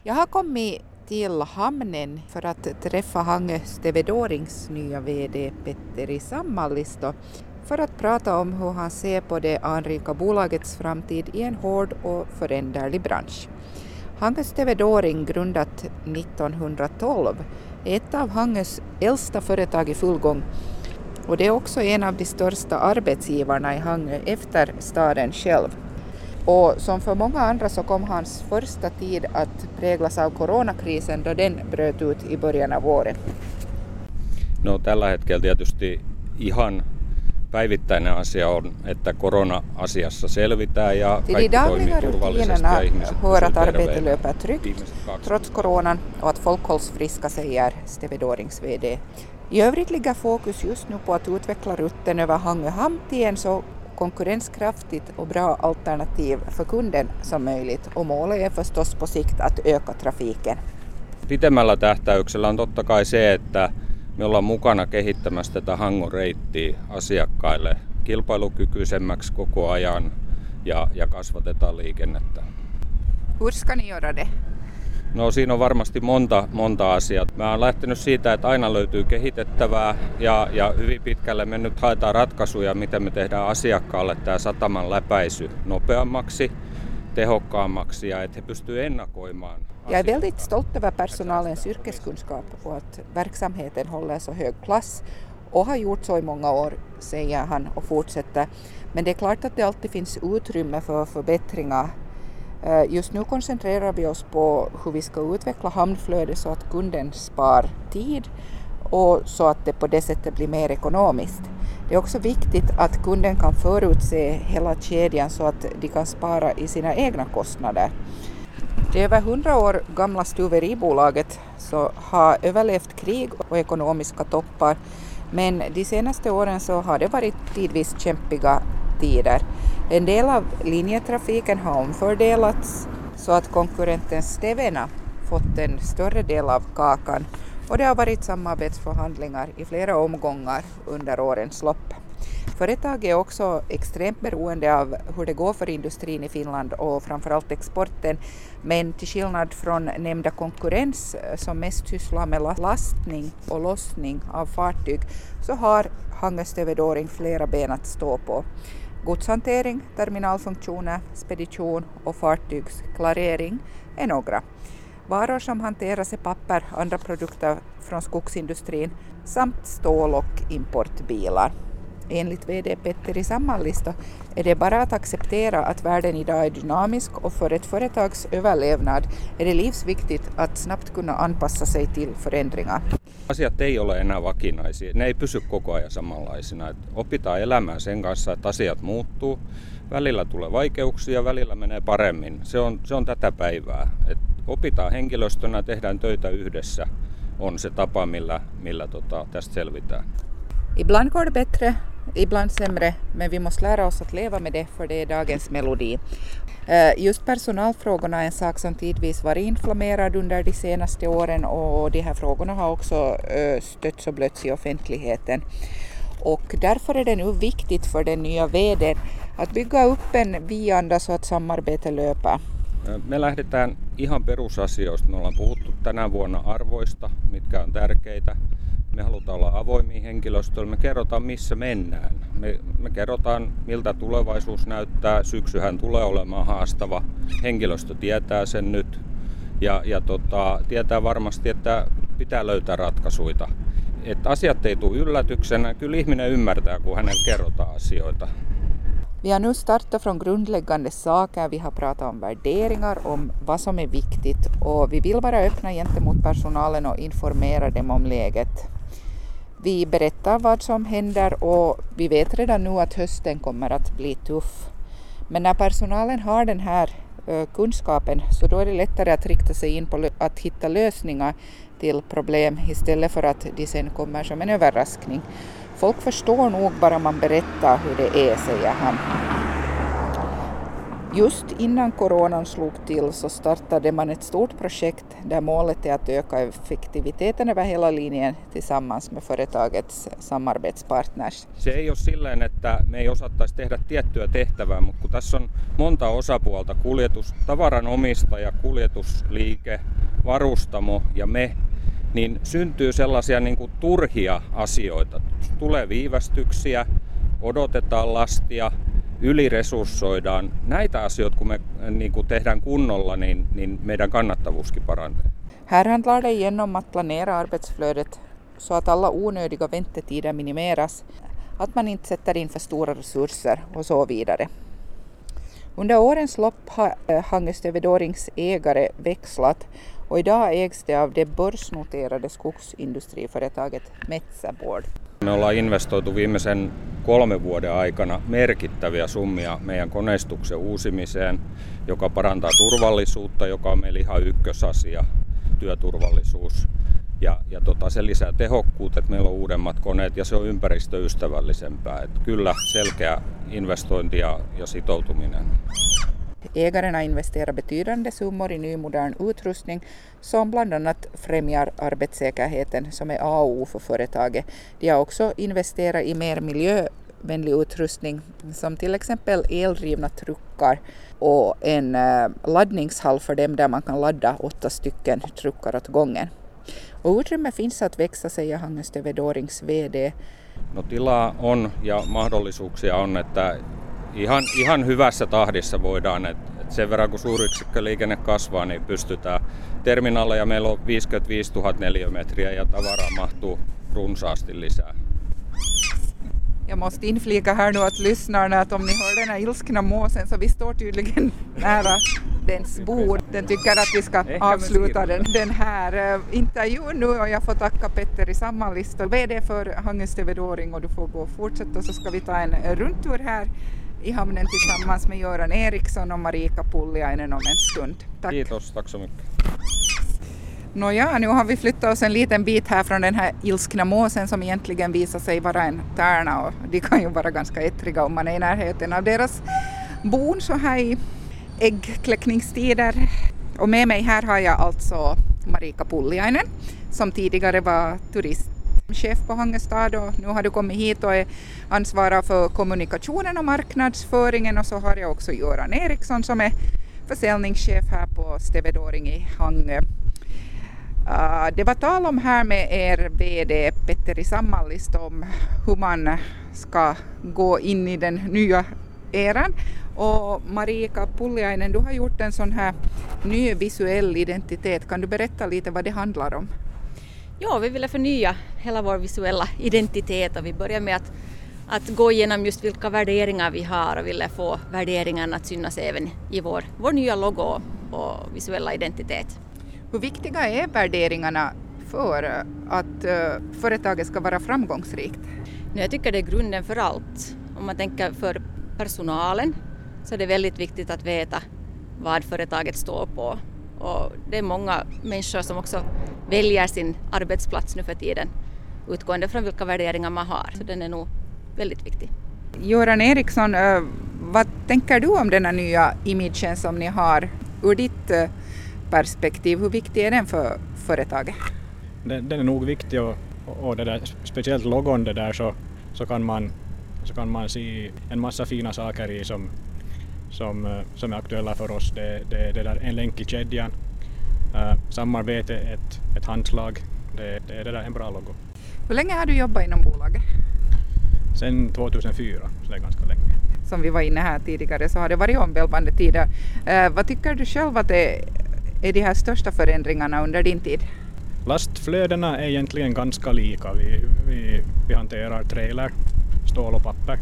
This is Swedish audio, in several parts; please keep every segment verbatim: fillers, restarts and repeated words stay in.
Jag har kommit till hamnen för att träffa Hangö Stevedorings nya vd Petteri Sammallisto för att prata om hur han ser på det anrika bolagets framtid i en hård och föränderlig bransch. Hangö Stevedoring, grundat nittonhundratolv, är ett av Hangös äldsta företag i full gång och det är också en av de största arbetsgivarna i Hangö efter staden själv. Och som för många andra så kom hans första tid att präglas av coronakrisen då den bröt ut i början av året. No, tällä hetkellä tietysti ihan päivittäinen asia on, että korona-asiassa selvitään ja kaikki toimii turvallisesti ja ihmiset pysyvät terveinä. Löper tryggt trots coronan och att folk hålls friska, säger Stevedorings vd. I övrigt ligger fokus just nu på att utveckla rutten över Hangö hamn till en så konkurrenskraftigt och bra alternativ för kunden som möjligt, och målet är förstås på sikt att öka trafiken. Pitemmällä tähtäyksellä on totta kai se, että me ollaan mukana kehittämässä tätä Hangon reittiä asiakkaille kilpailukykyisemmäksi koko ajan ja, ja kasvatetaan liikennettä. Hur ska ni göra det? No, siinä on varmasti monta, monta asiaa. Mä oon lähtenyt siitä, että aina löytyy kehitettävää ja, ja hyvin pitkälle me nyt haetaan ratkaisuja, miten me tehdään asiakkaalle tämä sataman läpäisy nopeammaksi, tehokkaammaksi ja että he pystyy ennakoimaan. Jag är väldigt stolt över personalens yrkeskunskap och att verksamheten håller så hög klass och har gjort så i många år, säger han och fortsätter. Men det är klart att det alltid finns utrymme för förbättringar. Just nu koncentrerar vi oss på hur vi ska utveckla hamnflödet så att kunden spar tid och så att det på det sättet blir mer ekonomiskt. Det är också viktigt att kunden kan förutse hela kedjan så att de kan spara i sina egna kostnader. Det över hundra år gamla stuveribolaget så har överlevt krig och ekonomiska toppar, men de senaste åren så har det varit tidvis kämpiga tider. En del av linjetrafiken har omfördelats så att konkurrenten Stevena fått en större del av kakan, och det har varit samarbetsförhandlingar i flera omgångar under årens lopp. Företaget är också extremt beroende av hur det går för industrin i Finland och framförallt exporten, men till skillnad från nämnda konkurrens som mest sysslar med lastning och lossning av fartyg så har Hangö Stevedoring flera ben att stå på. Godshantering, terminalfunktioner, spedition och fartygsklarering är några. Varor som hanteras är papper, andra produkter från skogsindustrin samt stål- och importbilar. Enligt vd Petteri Sammallisto är det bara att acceptera att världen idag är dynamisk, och för ett företags överlevnad är det livsviktigt att snabbt kunna anpassa sig till förändringar. Asiat ei ole enää vakinaisia, ne ei pysy koko ajan samanlaisina. Et opitaan elämään sen kanssa, että asiat muuttuu. Välillä tulee vaikeuksia, välillä menee paremmin. Se on, se on tätä päivää. Et opitaan henkilöstönä, tehdään töitä yhdessä. On se tapa, millä, millä tota, tästä selvitään. Ibland går det bättre, ibland sämre, men vi måste lära oss att leva med det, för det är dagens melodi. Just personalfrågorna är en sak som tidvis varit inflammerad under de senaste åren, och de här frågorna har också stötts och blötts i offentligheten. Och därför är det nu viktigt för den nya vdn att bygga upp en vi-anda så att samarbete löper. Me lähdetään ihan perusasioista. Me ollaan puhuttu tänä vuonna arvoista, mitkä on tärkeitä. Me halutaan olla avoimia henkilöstöllä. Me kerrotaan, missä mennään. Me, me kerrotaan, miltä tulevaisuus näyttää. Syksyhän tulee olemaan haastava. Henkilöstö tietää sen nyt. Ja, ja tota, tietää varmasti, että pitää löytää ratkaisuja. Että asiat ei tule yllätyksenä. Kyllä ihminen ymmärtää, kun hänelle kerrotaan asioita. Vi har nu startat från grundläggande saker, vi har pratat om värderingar, om vad som är viktigt, och vi vill vara öppna gentemot personalen och informera dem om läget. Vi berättar vad som händer, och vi vet redan nu att hösten kommer att bli tuff. Men när personalen har den här kunskapen så då är det lättare att rikta sig in på att hitta lösningar till problem istället för att de sen kommer som en överraskning. Folk förstår nog bara man berättar hur det är, säger han. Just innan coronan slog till så startade man ett stort projekt där målet är att öka effektiviteten över hela linjen tillsammans med företagets samarbetspartners. Se ei ole silleen, että me ei osattaisi tehdä tiettyä tehtävää, mutta kun tässä on monta osapuolta, kuljetus, tavaran omistaja, kuljetusliike, varustamo ja me, niin syntyy sellaisia niin kuin turhia asioita. Tulee viivästyksiä, odotetaan lastia, yliresurssoidaan. Näitä asioita, kun me niin kuin tehdään kunnolla, niin, niin meidän kannattavuuskin paranee. Här handlar det igen om att planera arbetsflödet så att alla onödiga väntetider minimeras, att man inte sätter in för stora resurser och så vidare. Under årens lopp har Hangöstövvedårings ägare växlat och idag ägs det av det börsnoterade skogsindustriföretaget Metsä Board. Me ollaan investoitu viimeisen kolmen vuoden aikana merkittäviä summia meidän koneistuksen uusimiseen, joka parantaa turvallisuutta, joka on meillä ihan ykkösasia, työturvallisuus. Ja, ja tota, se lisää tehokkuutta, että meillä on uudemmat koneet ja se on ympäristöystävällisempää. Että kyllä selkeä investointi ja, ja sitoutuminen. Ägarna investerar betydande summor i ny modern utrustning som bland annat främjar arbetssäkerheten som är A och O för företaget. De har också investerat i mer miljövänlig utrustning som till exempel eldrivna truckar och en laddningshall för dem där man kan ladda åtta stycken truckar åt gången. Och utrymme finns att växa, säger Hangöstövvedårings V D. No, tilaa on ja mahdollisuuksia on, että Ihan, ihan hyvässä tahdissa voidaan, että sen verran kun suuryksikköliikenne kasvaa, niin pystytään terminaaleja. Meillä on viisikymmentäviisituhatta neliömetriä ja tavaraa mahtuu runsaasti lisää. Jag måste inflika här nu att lyssnarna, att om ni hör den här ilskna måsen så vi står tydligen nära dens bord. Den tycker att vi ska avsluta den, den här intervjun nu och jag får tacka Petteri Sammanlisto, V D för Hangöstövvedåring, och du får gå och fortsätta så ska vi ta en rundtur här i hamnen tillsammans med Göran Eriksson och Marika Pulliainen om en stund. Tack. Kiitos, tack så mycket. Nåja, nu har vi flyttat oss en liten bit här från den här ilskna måsen som egentligen visar sig vara en tärna, och de kan ju vara ganska ettriga om man är i närheten av deras bon så här i äggkläckningstider. Och med mig här har jag alltså Marika Pulliainen som tidigare var turistchef på Hangöstad, och nu har du kommit hit och är ansvarig för kommunikationen och marknadsföringen, och så har jag också Göran Eriksson som är försäljningschef här på Stövvedåring i Hangö. Uh, det var tal om här med er V D Petteri Sammanlisto om hur man ska gå in i den nya eran. Och Marika Pulliainen, du har gjort en sån här ny visuell identitet. Kan du berätta lite vad det handlar om? Ja, vi ville förnya hela vår visuella identitet, och vi börjar med att, att gå igenom just vilka värderingar vi har och ville få värderingarna att synas även i vår, vår nya logo och visuella identitet. Hur viktiga är värderingarna för att uh, företaget ska vara framgångsrikt? Jag tycker det är grunden för allt. Om man tänker för personalen så är det väldigt viktigt att veta vad företaget står på. Och det är många människor som också väljer sin arbetsplats nu för tiden utgående från vilka värderingar man har. Så den är nog väldigt viktig. Göran Eriksson, uh, vad tänker du om den här nya imagen som ni har ur ditt uh, perspektiv? Hur viktig är den för företaget? Den, den är nog viktig, och, och det där, speciellt logon det där så, så, kan man, så kan man se en massa fina saker i som, som, som är aktuella för oss. Det, det, det där en länk i kedjan, uh, samarbete, ett, ett handslag, det, det är det där en bra logo. Hur länge har du jobbat inom bolaget? Sen tvåtusenfyra, så det är ganska länge. Som vi var inne här tidigare så har det varit omvälvande tider. Uh, vad tycker du själv att det är de här största förändringarna under din tid? Lastflödena är egentligen ganska lika. Vi, vi, vi hanterar trailer, stål och papper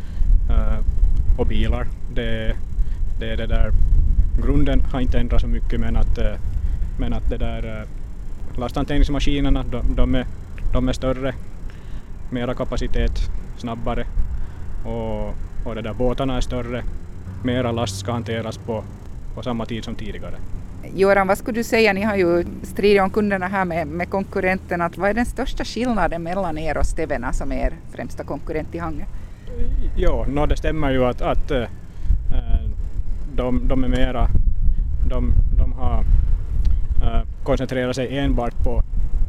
uh, och bilar. Det, det, det där, grunden har inte ändrats så mycket, men att, uh, men att det där, uh, lasthanteringsmaskinerna de, de, är, de är större, mera kapacitet, snabbare, och, och det där, båtarna är större, mera last ska hanteras på, på samma tid som tidigare. Göran, vad skulle du säga, ni har ju stridit om kunderna här med, med konkurrenterna, att vad är den största skillnaden mellan er och Stevena som är er främsta konkurrent i Hangö? Ja, no, det stämmer ju att, att äh, de, de är mera, de, de har uh, koncentrerat sig enbart på,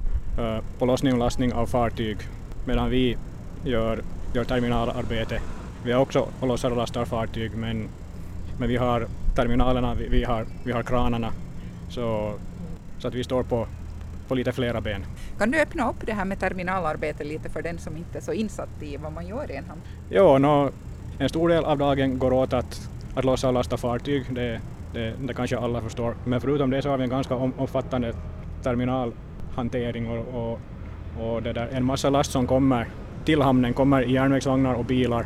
uh, på lossning och lastning av fartyg, medan vi gör, gör terminalarbete. Vi har också och lossar och lastar fartyg, men, men vi har terminalerna, vi, vi, har, vi har kranarna, så, så att vi står på, på lite flera ben. Kan du öppna upp det här med terminalarbete lite för den som inte är så insatt i vad man gör i en hamn? Jo, no, en stor del av dagen går åt att, att lossa och lasta fartyg, det, det, det kanske alla förstår. Men förutom det så har vi en ganska om, omfattande terminalhantering och, och, och det där, en massa last som kommer till hamnen kommer i järnvägsvagnar och bilar,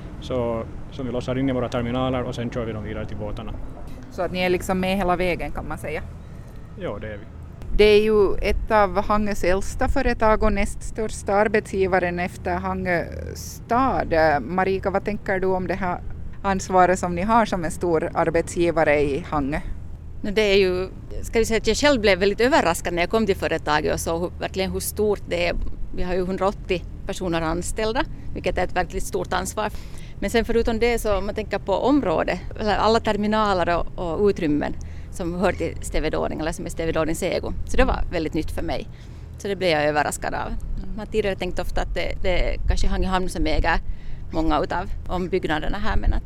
så, som vi lossar in i våra terminaler och sen kör vi dem vidare till båtarna. Så att ni är liksom med hela vägen, kan man säga? Jo, det är vi. Det är ju ett av Hangös äldsta företag och näst största arbetsgivaren efter Hangö stad. Marika, vad tänker du om det här ansvaret som ni har som en stor arbetsgivare i Hangö? Det är ju, ska vi säga att jag själv blev väldigt överraskad när jag kom till företaget och såg verkligen hur stort det är. Vi har ju hundraåttio personer anställda, vilket är ett verkligt stort ansvar. Men sen förutom det, så om man tänker på området, alla terminaler och, och utrymmen som hör till Stevedore eller som är Stevedorens ego. Så det var väldigt nytt för mig. Så det blev jag överraskad av. Man har tidigare tänkt ofta att det, det kanske Hangö hamn som äger många av ombyggnaderna här, men att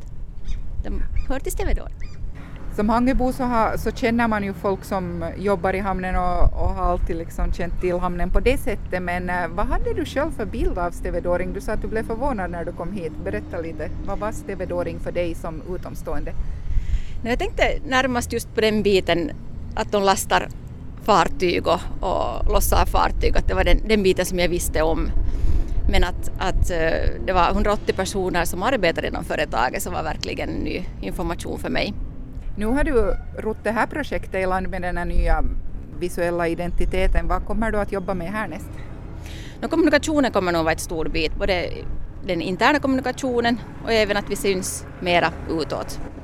de hör till Stevedore. Som Hangöbo så, har, så känner man ju folk som jobbar i hamnen och, och har alltid liksom känt till hamnen på det sättet. Men äh, vad hade du själv för bild av Stevedoring? Du sa att du blev förvånad när du kom hit. Berätta lite, vad var Stevedoring för dig som utomstående? Jag tänkte närmast just på den biten att de lastar fartyg och, och lossar fartyg. Att det var den, den biten som jag visste om. Men att, att det var hundraåttio personer som arbetade inom företaget, som var verkligen ny information för mig. Nu har du rott det här projektet i land med den här nya visuella identiteten. Vad kommer du att jobba med härnäst? No, kommunikationen kommer nog vara ett stort bit. Både den interna kommunikationen och även att vi syns mera utåt.